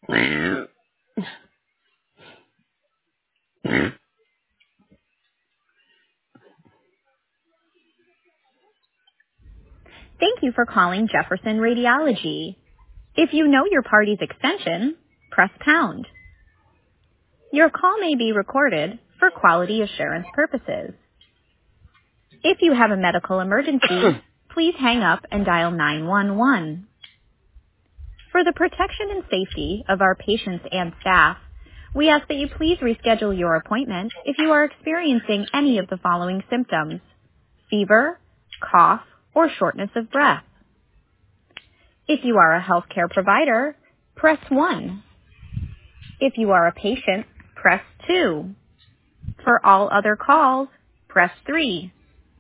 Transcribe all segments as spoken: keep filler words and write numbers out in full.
Thank you for calling Jefferson Radiology. If you know your party's extension, press pound. Your call may be recorded for quality assurance purposes. If you have a medical emergency, please hang up and dial nine one one. For the protection and safety of our patients and staff, we ask that you please reschedule your appointment if you are experiencing any of the following symptoms: fever, cough, or shortness of breath. If you are a healthcare provider, press one. If you are a patient, press two. For all other calls, press three.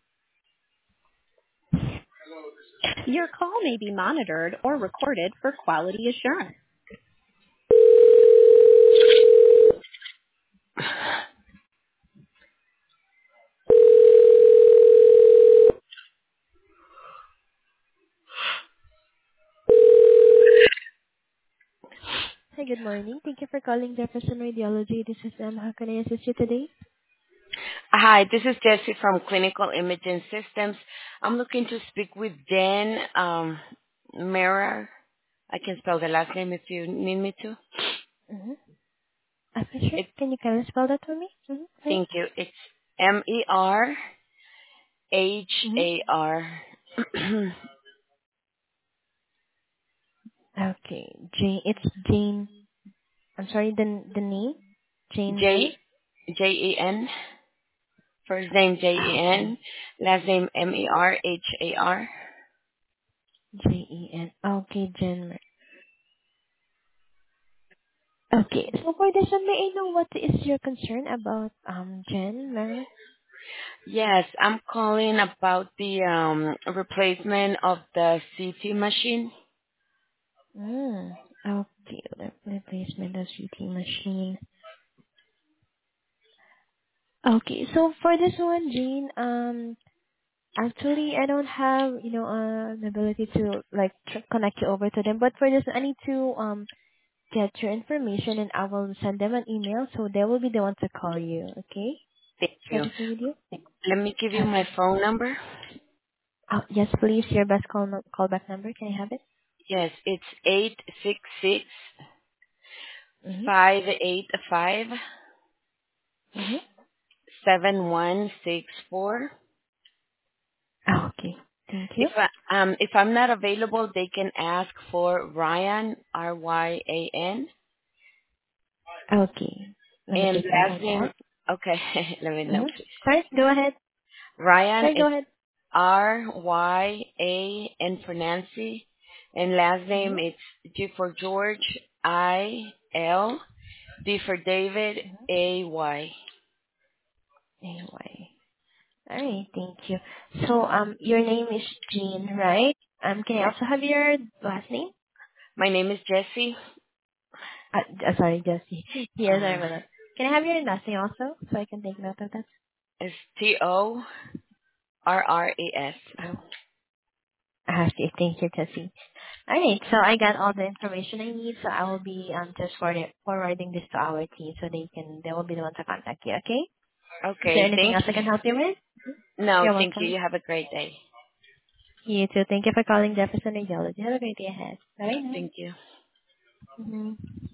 Your call may be monitored or recorded for quality assurance. Hi, good morning. Thank you for calling Jefferson Radiology. This is Em. How can I assist you today? Hi, this is Jessie from Clinical Imaging Systems. I'm looking to speak with Jen um, Merer. I can spell the last name if you need me to. Mm-hmm. Uh, sure. It, Can you kindly spell that for me? Mm-hmm. Right. thank you. It's M E R H A Mm-hmm. R. Okay. Jane. It's Jane. I'm sorry, the the name? Jane J Mer? J E N. First name J E Okay. N. Last name M E R H A R. J E N. Okay, Jen Mer. Okay. So for this one, may I know what is your concern about um Jen Mer? Yes, I'm calling about the um, replacement of the C T machine. Mm. Okay. The replacement of C T machine. Okay. So for this one, Jane, um, actually, I don't have, you know, uh, the ability to like tr- connect you over to them. But for this, I need to um get your information, and I will send them an email, so they will be the one to call you. Okay? Thank Is that you. okay with you? Let me give you my Okay. phone number. Oh, yes, please. Your best call no- callback number. Can I have it? Yes, it's eight six six Mm-hmm. five eight five Mm-hmm. seven one six four. Oh, okay. Thank If you. I, um if I'm not available, they can ask for Ryan, R Y A N, Okay. Let me and take note last of name. that. Okay, let me know, Mm-hmm. please. Sorry, go ahead. Ryan Sorry, go is ahead. R Y A N for Nancy, and last Mm-hmm. name it's G for George, I L, D for David, Mm-hmm. A Y. Anyway. All right. Thank you. So, um, your name is Jean, right? Um, can I Yes. also have your last name? My name is Jessie. Uh, uh, sorry, Jesse. Yes, I Uh, remember that. Can I have your last name also, so I can take note of that? it's T O R R A S. Oh. Okay, thank you, Jesse. All right, so I got all the information I need, so I will be um just forward, forwarding this to our team, so they can they will be the one to contact you. Okay? Is there Okay, anything thank else I you. can help you with? No, You're thank you. welcome. You have a great day. You too. Thank you for calling Jefferson Radiology. Have a great day ahead. Bye now. Thank you. Mm-hmm.